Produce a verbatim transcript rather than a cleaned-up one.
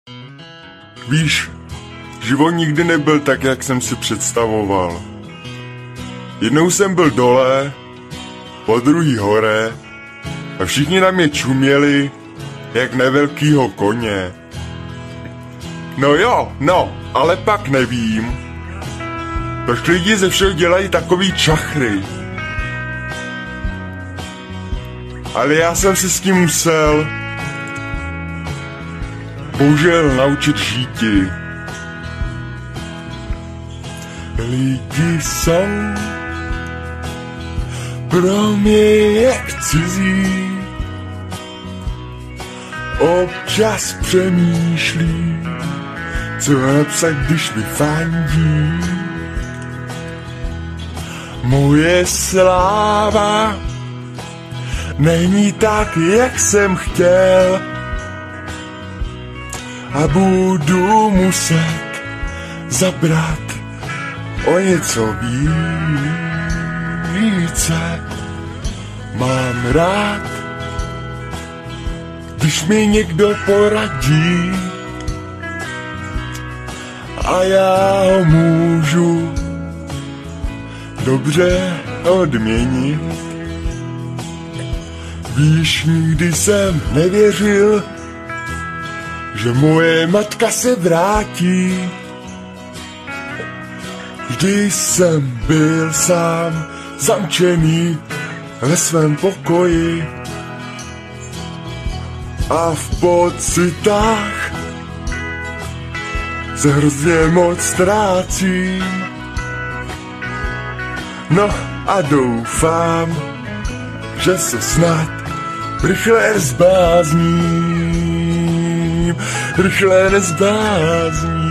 Víš, život nikdy nebyl tak, jak jsem si představoval. Jednou jsem byl dole, po druhý hore a všichni na mě čuměli, jak na velkýho koně. No jo, no, ale pak nevím, proč lidi ze všeho dělají takový čachry. Ale já jsem se s tím musel bohužel naučit žíti. Lidi jsou pro mě jak cizí, občas přemýšlí, co napsat, když mi fandí. Moje sláva není tak, jak jsem chtěl, a budu muset zabrat o něco více. Mám rád, když mi někdo poradí a já ho můžu dobře odměnit. Víš, nikdy jsem nevěřil, že moje matka se vrátí. Vždy jsem byl sám, zamčený ve svém pokoji a v pocitách se hrozně moc ztrácím. No a doufám, že se snad rychle zblázním, rychle nezblázním.